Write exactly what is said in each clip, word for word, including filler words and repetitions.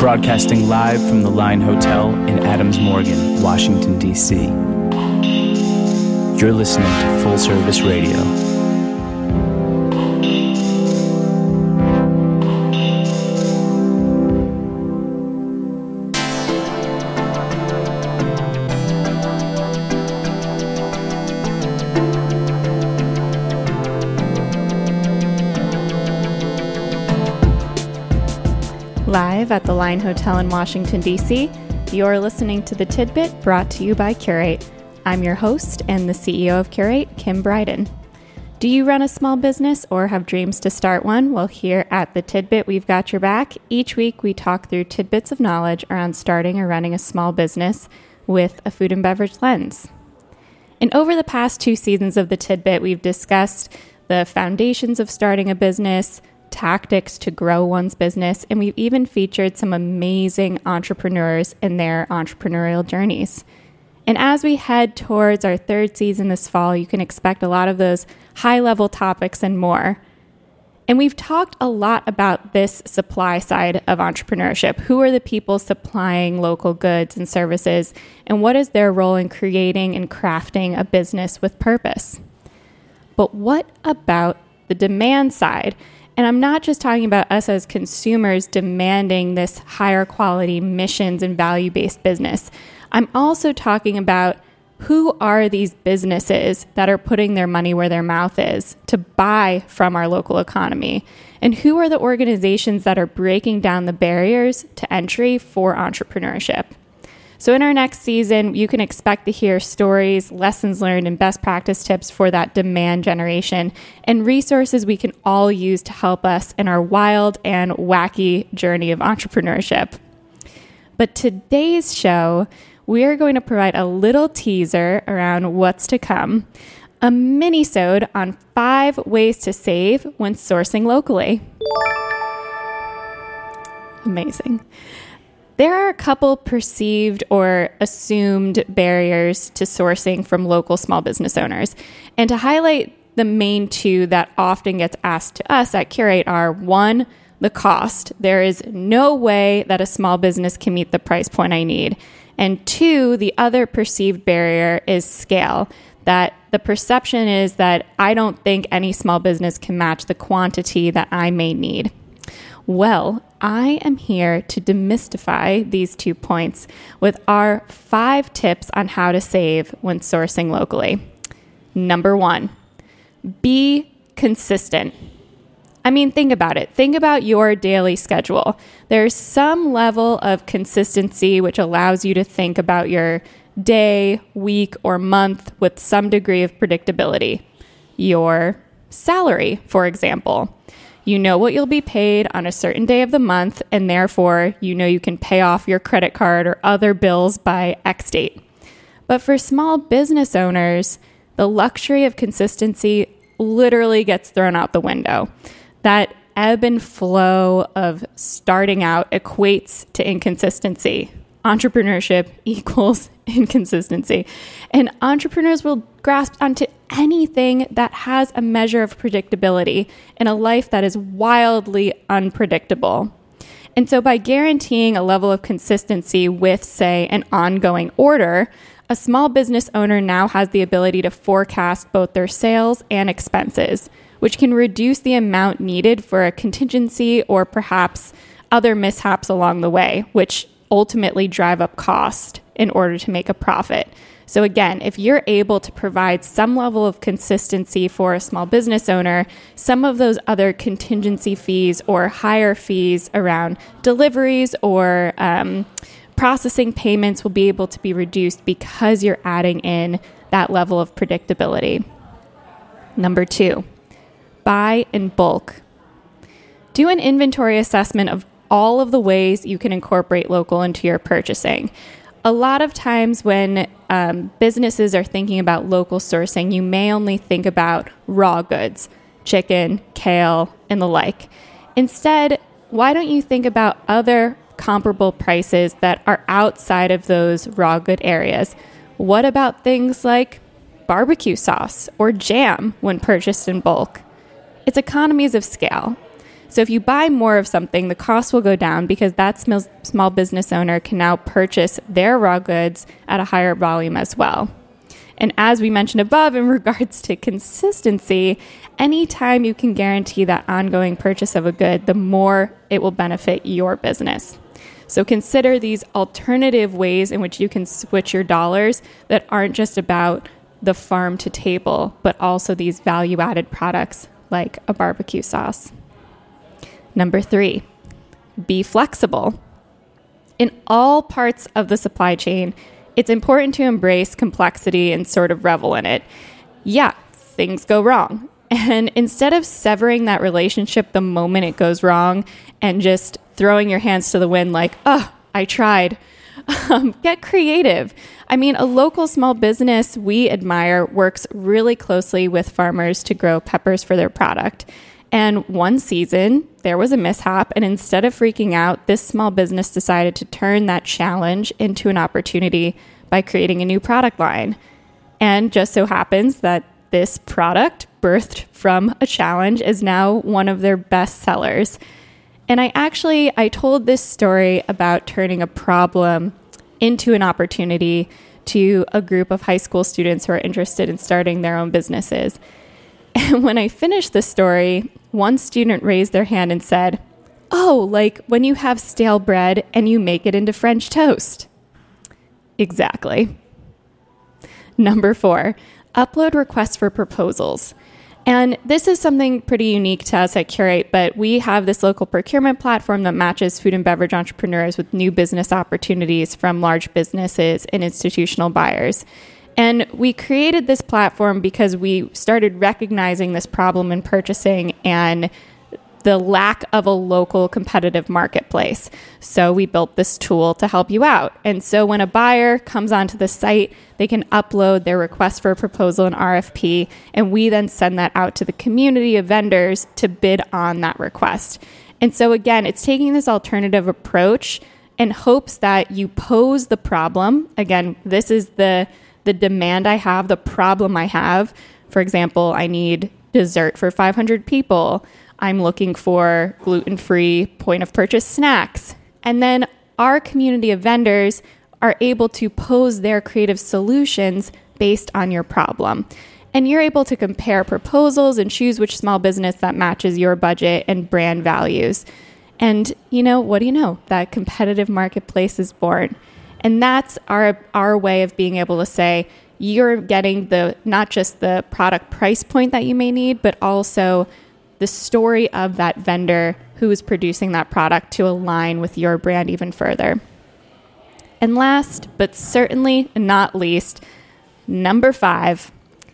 broadcasting live from the Line Hotel in Adams Morgan, Washington, D C You're listening to Full Service Radio. Live at the Line Hotel in Washington, D C, you're listening to The Tidbit, brought to you by Curate. I'm your host and the C E O of Curate, Kim Bryden. Do you run a small business or have dreams to start one? Well, here at The Tidbit, we've got your back. Each week, we talk through tidbits of knowledge around starting or running a small business with a food and beverage lens. And over the past two seasons of The Tidbit, we've discussed the foundations of starting a business, tactics to grow one's business, and we've even featured some amazing entrepreneurs in their entrepreneurial journeys. And as we head towards our third season this fall, you can expect a lot of those high-level topics and more. And we've talked a lot about this supply side of entrepreneurship. Who are the people supplying local goods and services, and what is their role in creating and crafting a business with purpose? But what about the demand side? And I'm not just talking about us as consumers demanding this higher quality missions and value-based business. I'm also talking about who are these businesses that are putting their money where their mouth is to buy from our local economy? And who are the organizations that are breaking down the barriers to entry for entrepreneurship? So in our next season, you can expect to hear stories, lessons learned, and best practice tips for that demand generation and resources we can all use to help us in our wild and wacky journey of entrepreneurship. But today's show, we are going to provide a little teaser around what's to come, a mini-sode on five ways to save when sourcing locally. Amazing. There are a couple perceived or assumed barriers to sourcing from local small business owners. And to highlight the main two that often gets asked to us at Curate are, one, the cost. There is no way that a small business can meet the price point I need. And two, the other perceived barrier is scale. That the perception is that I don't think any small business can match the quantity that I may need. Well, I am here to demystify these two points with our five tips on how to save when sourcing locally. Number one, be consistent. I mean, think about it. Think about your daily schedule. There's some level of consistency which allows you to think about your day, week, or month with some degree of predictability. Your salary, for example. You know what you'll be paid on a certain day of the month, and therefore you know you can pay off your credit card or other bills by X date. But for small business owners, the luxury of consistency literally gets thrown out the window. That ebb and flow of starting out equates to inconsistency. Entrepreneurship equals inconsistency. And entrepreneurs will grasp onto anything that has a measure of predictability in a life that is wildly unpredictable. And so by guaranteeing a level of consistency with, say, an ongoing order, a small business owner now has the ability to forecast both their sales and expenses, which can reduce the amount needed for a contingency or perhaps other mishaps along the way, which ultimately drive up cost in order to make a profit. So again, if you're able to provide some level of consistency for a small business owner, some of those other contingency fees or higher fees around deliveries or um, processing payments will be able to be reduced because you're adding in that level of predictability. Number two, buy in bulk. Do an inventory assessment of all of the ways you can incorporate local into your purchasing. A lot of times when um, businesses are thinking about local sourcing, you may only think about raw goods, chicken, kale, and the like. Instead, why don't you think about other comparable prices that are outside of those raw good areas? What about things like barbecue sauce or jam when purchased in bulk? It's economies of scale. So if you buy more of something, the cost will go down because that sm- small business owner can now purchase their raw goods at a higher volume as well. And as we mentioned above, in regards to consistency, anytime you can guarantee that ongoing purchase of a good, the more it will benefit your business. So consider these alternative ways in which you can switch your dollars that aren't just about the farm to table, but also these value-added products like a barbecue sauce. Number three, be flexible. In all parts of the supply chain, it's important to embrace complexity and sort of revel in it. Yeah, things go wrong. And instead of severing that relationship the moment it goes wrong and just throwing your hands to the wind like, oh, I tried, um, get creative. I mean, a local small business we admire works really closely with farmers to grow peppers for their product. And one season, there was a mishap, and instead of freaking out, this small business decided to turn that challenge into an opportunity by creating a new product line. And just so happens that this product, birthed from a challenge, is now one of their best sellers. And I actually, I told this story about turning a problem into an opportunity to a group of high school students who are interested in starting their own businesses. And when I finished the story, one student raised their hand and said, oh, like when you have stale bread and you make it into French toast. Exactly. Number four, upload requests for proposals. And this is something pretty unique to us at Curate, but we have this local procurement platform that matches food and beverage entrepreneurs with new business opportunities from large businesses and institutional buyers. And we created this platform because we started recognizing this problem in purchasing and the lack of a local competitive marketplace. So we built this tool to help you out. And so when a buyer comes onto the site, they can upload their request for a proposal and R F P, and we then send that out to the community of vendors to bid on that request. And so again, it's taking this alternative approach in hopes that you pose the problem. Again, this is the the demand I have, the problem I have. For example, I need dessert for five hundred people. I'm looking for gluten-free point of purchase snacks. And then our community of vendors are able to pose their creative solutions based on your problem. And you're able to compare proposals and choose which small business that matches your budget and brand values. And, you know, what do you know? That competitive marketplace is born. And that's our our way of being able to say you're getting the not just the product price point that you may need, but also the story of that vendor who is producing that product to align with your brand even further. And last, but certainly not least, number five,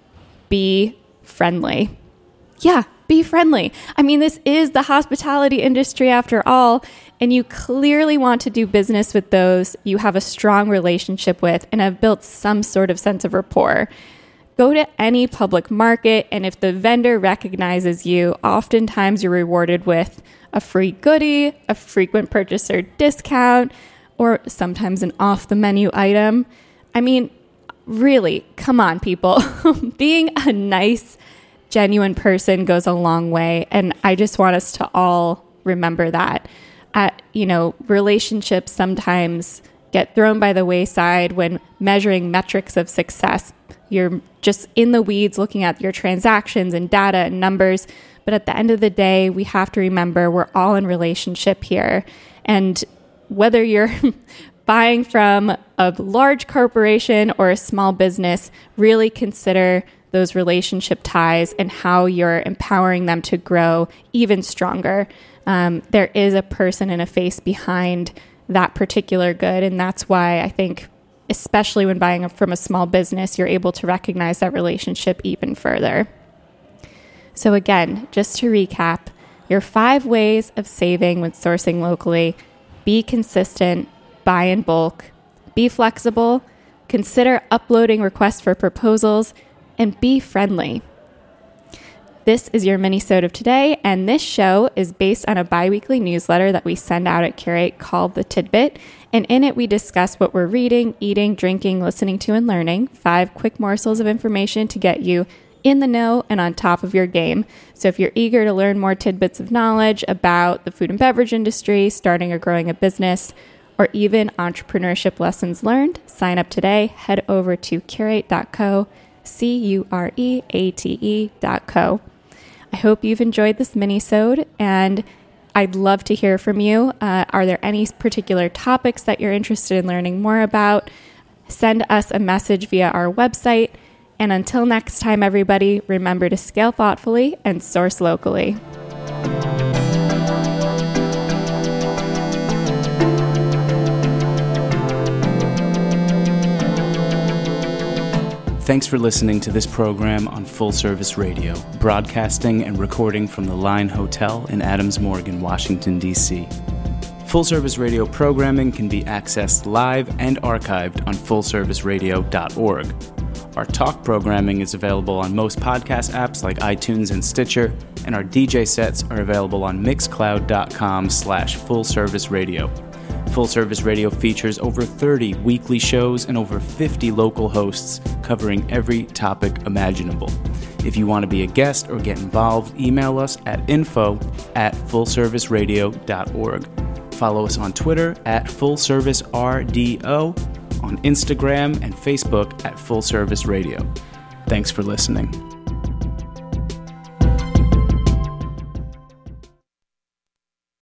be friendly. Yeah, be friendly. I mean, this is the hospitality industry after all, and you clearly want to do business with those you have a strong relationship with and have built some sort of sense of rapport. Go to any public market, and if the vendor recognizes you, oftentimes you're rewarded with a free goodie, a frequent purchaser discount, or sometimes an off-the-menu item. I mean, really, come on, people. Being a nice, genuine person goes a long way, and I just want us to all remember that. At, you know, relationships sometimes get thrown by the wayside when measuring metrics of success. You're just in the weeds looking at your transactions and data and numbers. But at the end of the day, we have to remember we're all in relationship here. And whether you're buying from a large corporation or a small business, really consider those relationship ties and how you're empowering them to grow even stronger. Um, there is a person and a face behind that particular good. And that's why I think, especially when buying from a small business, you're able to recognize that relationship even further. So again, just to recap, your five ways of saving when sourcing locally: be consistent, buy in bulk, be flexible, consider uploading requests for proposals, and be friendly. This is your mini-sode of today, and this show is based on a bi-weekly newsletter that we send out at Curate called The Tidbit, and in it we discuss what we're reading, eating, drinking, listening to, and learning, five quick morsels of information to get you in the know and on top of your game. So if you're eager to learn more tidbits of knowledge about the food and beverage industry, starting or growing a business, or even entrepreneurship lessons learned, sign up today. Head over to curate dot co, C U R E A T E dot co. I hope you've enjoyed this mini-sode, and I'd love to hear from you. Uh, are there any particular topics that you're interested in learning more about? Send us a message via our website. And until next time, everybody, remember to scale thoughtfully and source locally. Thanks for listening to this program on Full Service Radio, broadcasting and recording from the Line Hotel in Adams Morgan, Washington, D C Full Service Radio programming can be accessed live and archived on full service radio dot org. Our talk programming is available on most podcast apps like iTunes and Stitcher, and our D J sets are available on mixcloud dot com slash full service radio. Full Service Radio features over thirty weekly shows and over fifty local hosts covering every topic imaginable. If you want to be a guest or get involved, email us at info at full service radio dot org. Follow us on Twitter at full service R D O, on Instagram and Facebook at Full Service Radio. Thanks for listening.